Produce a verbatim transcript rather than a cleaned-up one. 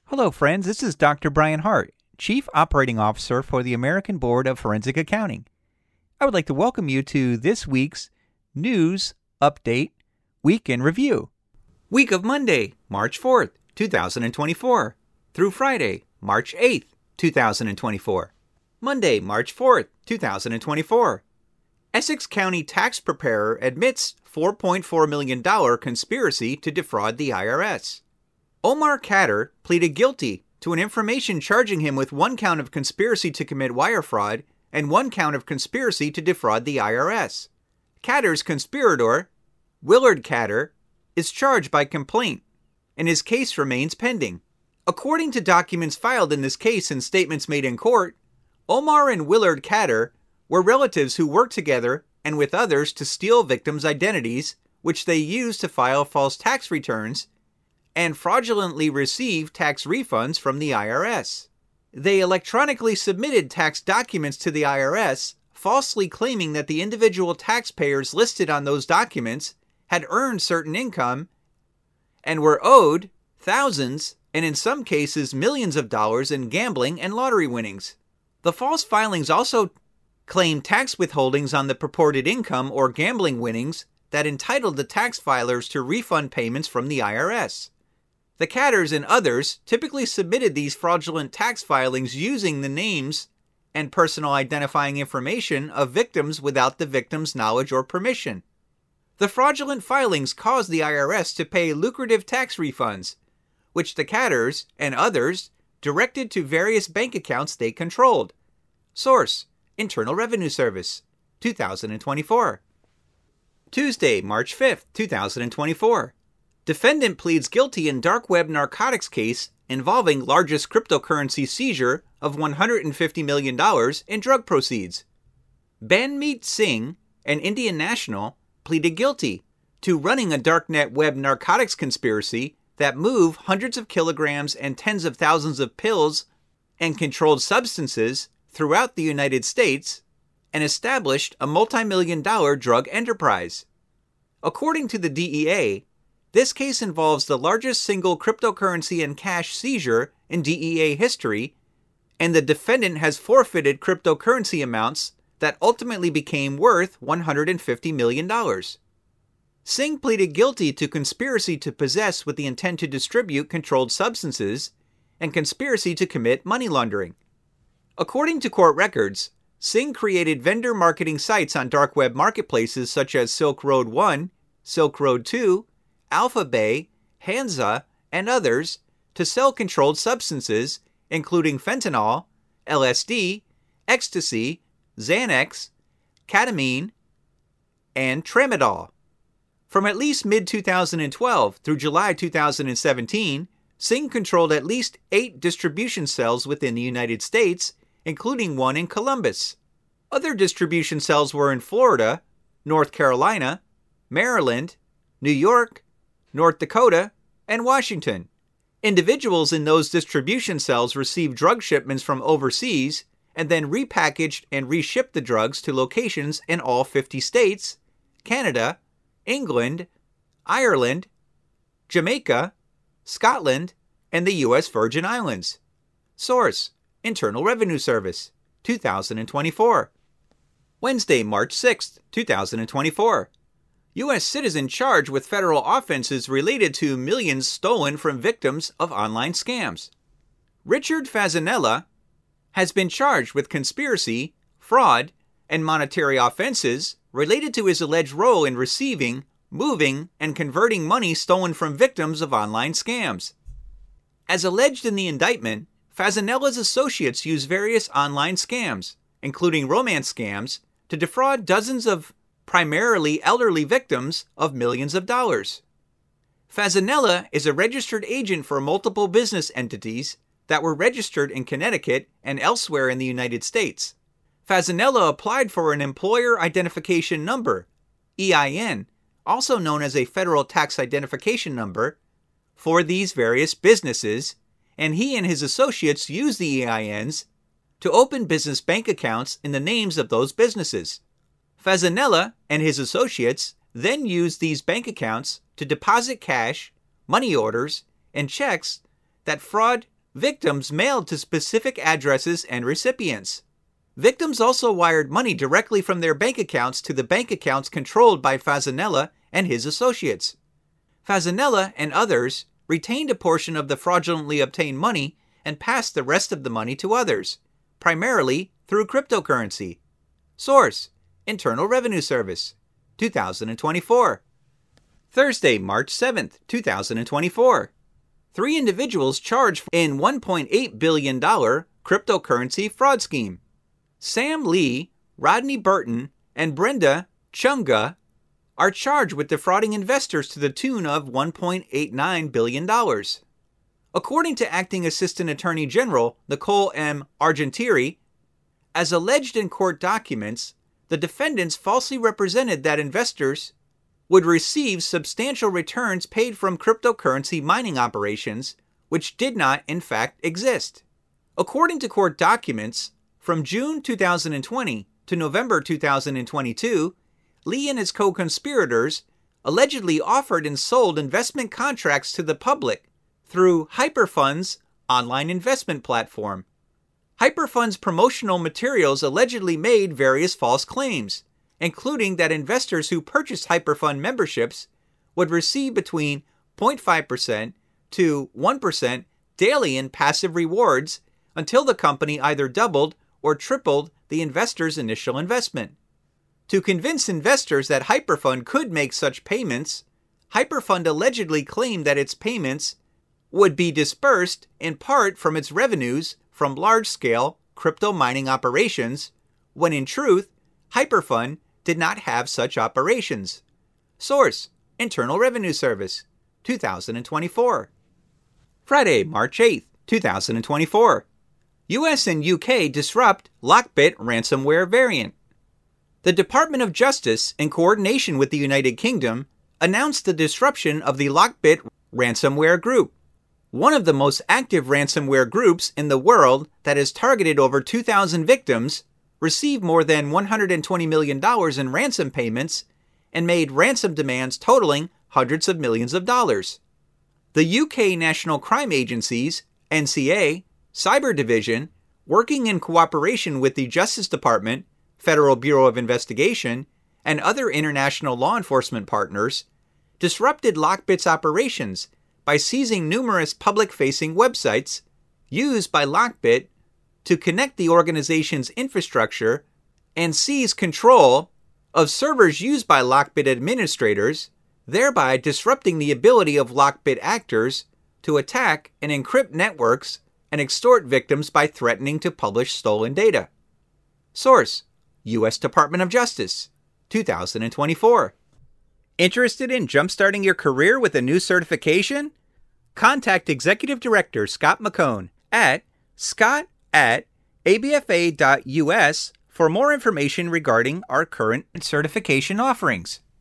Hello, friends. This is Doctor Brian Hart, Chief Operating Officer for the American Board of Forensic Accounting. I would like to welcome you to this week's News Update Week in Review. Week of Monday, March fourth, two thousand twenty-four, through Friday, March eighth, two thousand twenty-four. Monday, March fourth, two thousand twenty-four. Essex County tax preparer admits four point four million dollars conspiracy to defraud the I R S. Omar Khadr pleaded guilty to an information charging him with one count of conspiracy to commit wire fraud and one count of conspiracy to defraud the I R S. Khadr's conspirator, Willard Khadr, is charged by complaint, and his case remains pending. According to documents filed in this case and statements made in court, Omar and Willard Khadr were relatives who worked together and with others to steal victims' identities, which they used to file false tax returns and fraudulently receive tax refunds from the I R S. They electronically submitted tax documents to the I R S, falsely claiming that the individual taxpayers listed on those documents had earned certain income and were owed thousands, and in some cases millions of dollars in gambling and lottery winnings. The false filings also claimed tax withholdings on the purported income or gambling winnings that entitled the tax filers to refund payments from the I R S. The Khadrs and others typically submitted these fraudulent tax filings using the names and personal identifying information of victims without the victim's knowledge or permission. The fraudulent filings caused the I R S to pay lucrative tax refunds, which the Khadrs and others directed to various bank accounts they controlled. Source: Internal Revenue Service, two thousand twenty-four. Tuesday, March fifth, two thousand twenty-four. Defendant pleads guilty in dark web narcotics case involving largest cryptocurrency seizure of one hundred fifty million dollars in drug proceeds. Banmeet Singh, an Indian national, pleaded guilty to running a darknet web narcotics conspiracy that moved hundreds of kilograms and tens of thousands of pills and controlled substances throughout the United States and established a multi-million dollar drug enterprise. According to the D E A, this case involves the largest single cryptocurrency and cash seizure in D E A history, and the defendant has forfeited cryptocurrency amounts that ultimately became worth one hundred fifty million dollars. Singh pleaded guilty to conspiracy to possess with the intent to distribute controlled substances and conspiracy to commit money laundering. According to court records, Singh created vendor marketing sites on dark web marketplaces such as Silk Road one, Silk Road two, Alphabay, Hansa, and others to sell controlled substances, including fentanyl, L S D, ecstasy, Xanax, ketamine, and tramadol. From at least mid twenty twelve through July two thousand seventeen, Singh controlled at least eight distribution cells within the United States, including one in Columbus. Other distribution cells were in Florida, North Carolina, Maryland, New York, North Dakota, and Washington. Individuals in those distribution cells received drug shipments from overseas and then repackaged and reshipped the drugs to locations in all fifty states, Canada, England, Ireland, Jamaica, Scotland, and the U S Virgin Islands. Source: Internal Revenue Service, two thousand twenty-four. Wednesday, March sixth, two thousand twenty-four. U S citizen charged with federal offenses related to millions stolen from victims of online scams. Richard Fasanella has been charged with conspiracy, fraud, and monetary offenses related to his alleged role in receiving, moving, and converting money stolen from victims of online scams. As alleged in the indictment, Fasanella's associates used various online scams, including romance scams, to defraud dozens of primarily elderly victims of millions of dollars. Fasanella is a registered agent for multiple business entities that were registered in Connecticut and elsewhere in the United States. Fasanella applied for an Employer Identification Number, E I N, also known as a Federal Tax Identification Number, for these various businesses, and he and his associates used the E I Ns to open business bank accounts in the names of those businesses. Fasanella and his associates then used these bank accounts to deposit cash, money orders, and checks that fraud victims mailed to specific addresses and recipients. Victims also wired money directly from their bank accounts to the bank accounts controlled by Fasanella and his associates. Fasanella and others retained a portion of the fraudulently obtained money and passed the rest of the money to others, primarily through cryptocurrency. Source: Internal Revenue Service, two thousand twenty-four. Thursday, March seventh, two thousand twenty-four. Three individuals charged in one point eight billion dollars cryptocurrency fraud scheme. Sam Lee, Rodney Burton, and Brenda Chunga are charged with defrauding investors to the tune of one point eight nine billion dollars. According to Acting Assistant Attorney General Nicole M. Argentieri, as alleged in court documents, the defendants falsely represented that investors would receive substantial returns paid from cryptocurrency mining operations, which did not, in fact, exist. According to court documents, from June two thousand twenty to November two thousand twenty-two, Lee and his co-conspirators allegedly offered and sold investment contracts to the public through Hyperfund's online investment platform. Hyperfund's promotional materials allegedly made various false claims, including that investors who purchased Hyperfund memberships would receive between zero point five percent to one percent daily in passive rewards until the company either doubled or tripled the investor's initial investment. To convince investors that Hyperfund could make such payments, Hyperfund allegedly claimed that its payments would be dispersed in part from its revenues from large-scale crypto mining operations, when in truth, Hyperfund did not have such operations. Source: Internal Revenue Service, two thousand twenty-four. Friday, March eighth, two thousand twenty-four. U S and U K disrupt Lockbit ransomware variant. The Department of Justice, in coordination with the United Kingdom, announced the disruption of the Lockbit ransomware group, one of the most active ransomware groups in the world that has targeted over two thousand victims, received more than one hundred twenty million dollars in ransom payments, and made ransom demands totaling hundreds of millions of dollars. The U K National Crime Agency's N C A Cyber Division, working in cooperation with the Justice Department, Federal Bureau of Investigation, and other international law enforcement partners, disrupted Lockbit's operations by seizing numerous public-facing websites used by Lockbit to connect the organization's infrastructure and seize control of servers used by Lockbit administrators, thereby disrupting the ability of Lockbit actors to attack and encrypt networks and extort victims by threatening to publish stolen data. Source: U S Department of Justice, two thousand twenty-four. Interested in jumpstarting your career with a new certification? Contact Executive Director Scott McCone at scott at a b f a dot u s for more information regarding our current certification offerings.